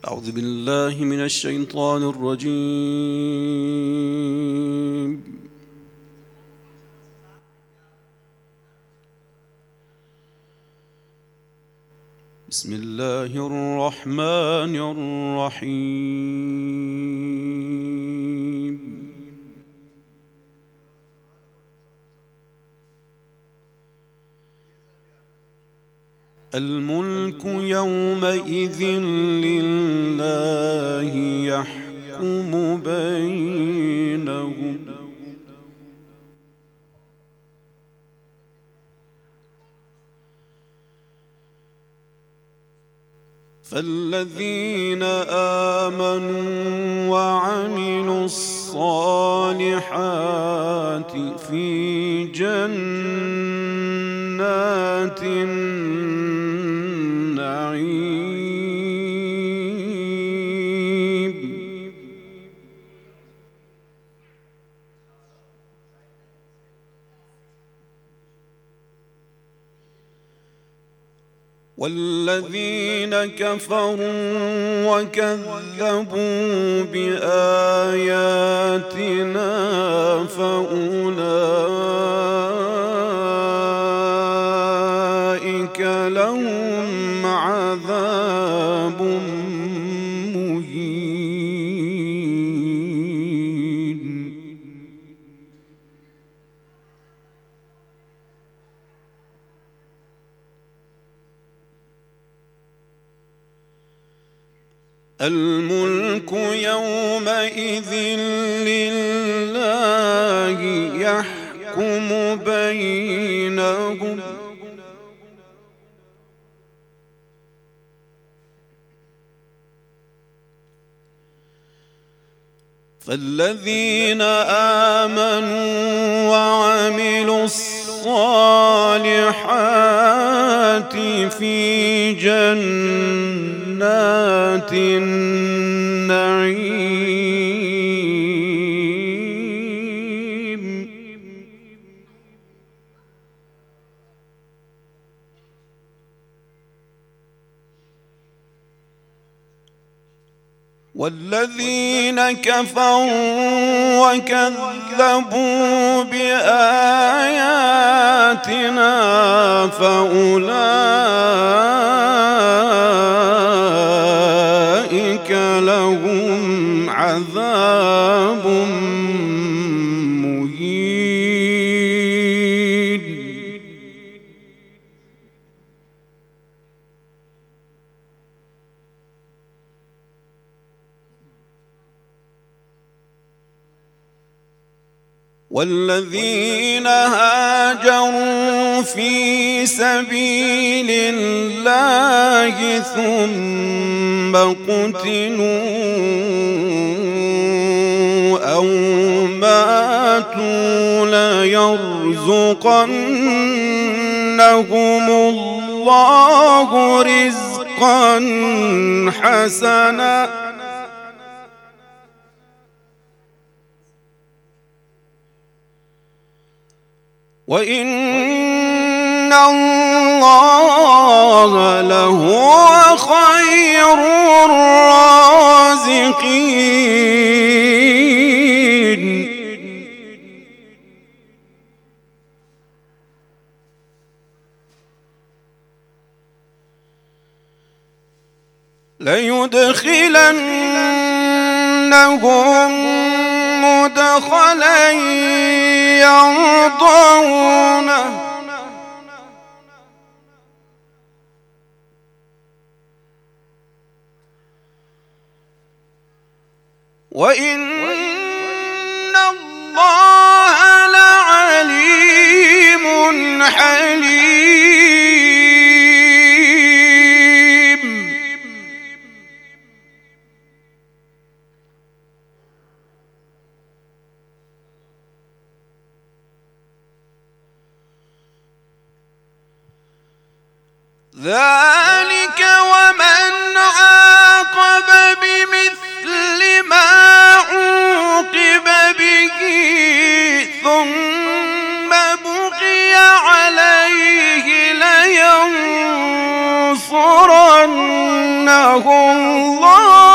أعوذ بالله من الشيطان الرجيم. بسم الله الرحمن الرحيم. الملك يومئذ لله يحكم بينهم فالذين آمنوا وعملوا الصالحات في جنات النعيم والذين كفروا وكذبوا بآياتنا فأولئك لهم عذاب مهين. الملك يومئذ لله يحكم بينهم فالذين آمنوا وعملوا الصالحات في جنات النعيم والذين كفروا وكذبوا بآياتنا فأولئك لهم عذاب مهين. والذين هاجروا في سبيل الله ثم قتلوا أو ماتوا ليرزقنهم الله رزقا حسنا وإن الله لهو خير الرازقين. ليدخلنهم مدخلا يرضونه وإن الله لعليم حليم. ذلك ومن عاقب بمثل ما عوقب به ثم بغي عليه لينصرنه الله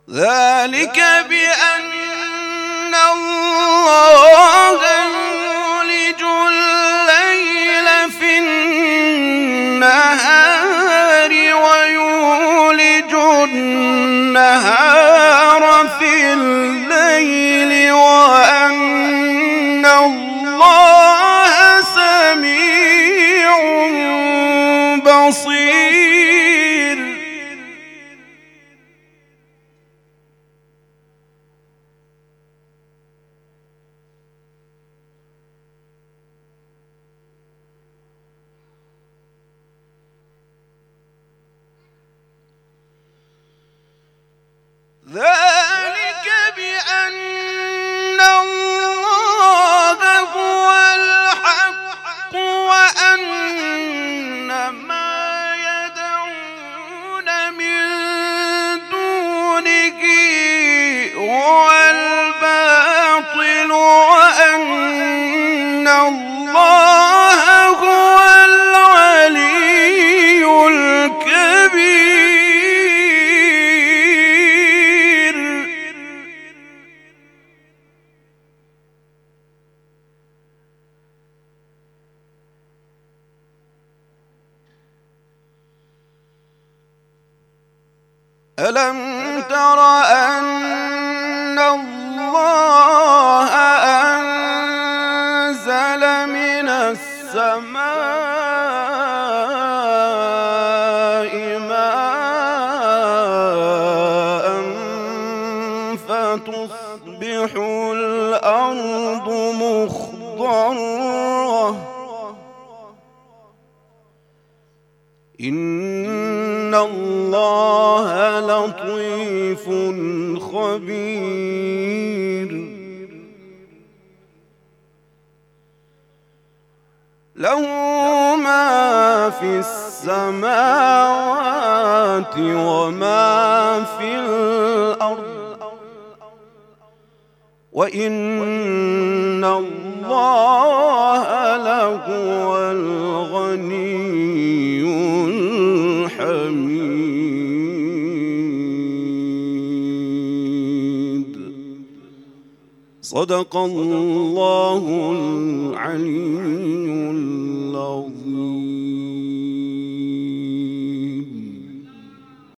ذلك بأن الله يولج الليل في النهار ويولج النهار في الليل وأن الله سميع بصير. ذلك بأن الله هو الحق وأن ما يدعون من دونه هو الباطل وأن الله هو العلي الكبير. ألم تر أن الله أنزل من السماء ماء فتصبح الأرض مخضرة إن الله لطيف خبير. له ما في السماوات وما في الأرض وإن الله لهو الغني الحميد. صدق الله العلي